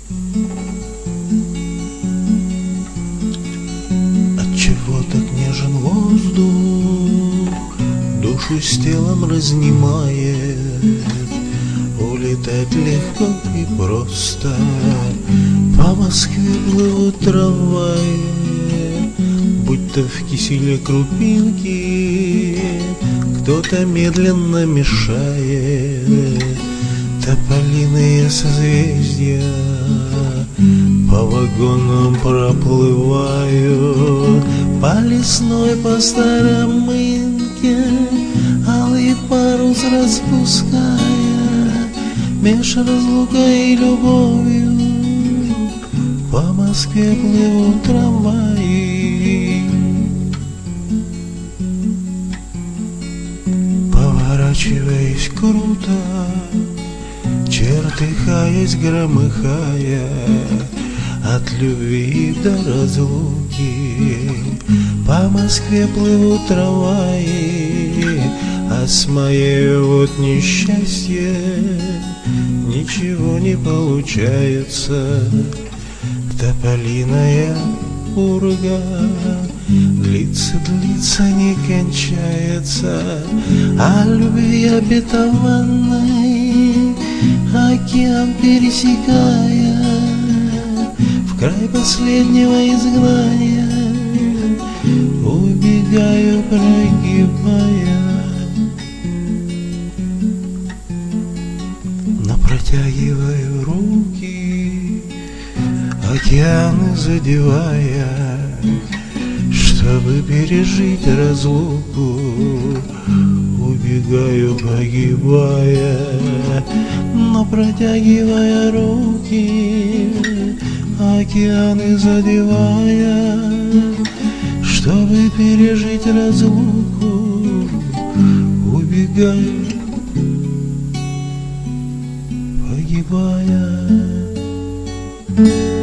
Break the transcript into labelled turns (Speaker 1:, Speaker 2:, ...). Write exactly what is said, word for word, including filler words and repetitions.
Speaker 1: Отчего так нежен воздух, душу с телом разнимает? Улетать легко и просто, по Москве плывут трамваи, будто в киселе крупинки кто-то медленно мешает. Тополиные созвездия по вагонам проплывают, по лесной, по Старомынке алый парус распуская, меж разлукой и любовью по Москве плывут трамваи. Поворачиваясь круто, чертыхаясь, громыхая, от любви до разлуки по Москве плывут трамваи. А с моей вот несчастье ничего не получается. Тополиная пурга длится, длится, не кончается, а любви обетованной океан пересекая, в край последнего изгнания убегаю, прогибая. Но протягиваю руки, океаны задевая, чтобы пережить разлуку, убегаю, погибая. Но протягивая руки, океаны задевая, чтобы пережить разлуку, убегаю, погибая.